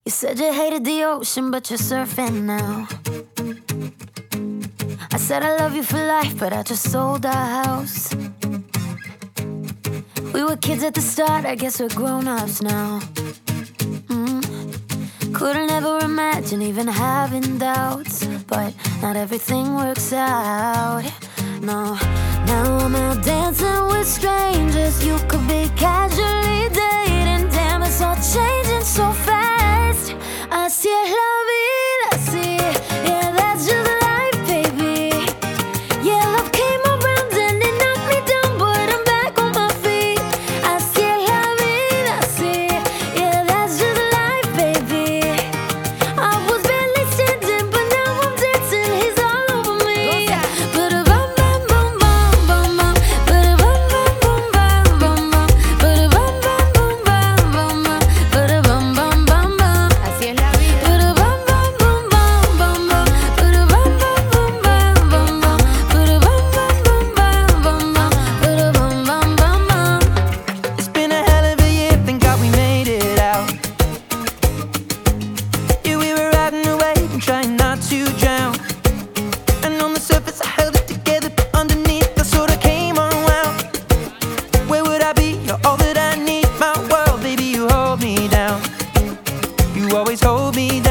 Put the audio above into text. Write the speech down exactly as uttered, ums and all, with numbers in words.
You said you hated the ocean, but you're surfing now. I said I love you for life, but I just sold our house. We were kids at the start, I guess we're grown-ups now. mm. Couldn't ever imagine even having doubts, but not everything works out. No, now I'm out dancing with strangers. You could be casually dating. Damn, it's all changing so fast. Así es la vida, así, yeah, that's just life, baby. Yeah, love came around and it knocked me down, but I'm back on my feet. Así es la vida, así, yeah, that's just life, baby. I was barely standing, but now I'm dancing. He's all over me. Ba-da-bum, bum, bum, bum, bum, bum. Ba-da-bum, bum, bum, bum, bum, bum. Ba-da-bum, bum, bum, bum, bum, bum. Ba-da-bum, bum, bum, bum. Así es la vida. Ba-da-bum, bum, bum, bum, bum, bum. Ba-da-bum, bum, bum, bum, bum, bum. Ba-da-bum, bum, bum, bum, bum, bum. Ba-da-bum, bum, bum, bum. It's been a hell of a year, thank God we made it out. Yeah, we were riding a wave and trying not to drown. And on the surface I held it together, but underneath I sort of came unwound. Where would I be? You're all that I need. My world, baby, you hold me down. You always hold me down.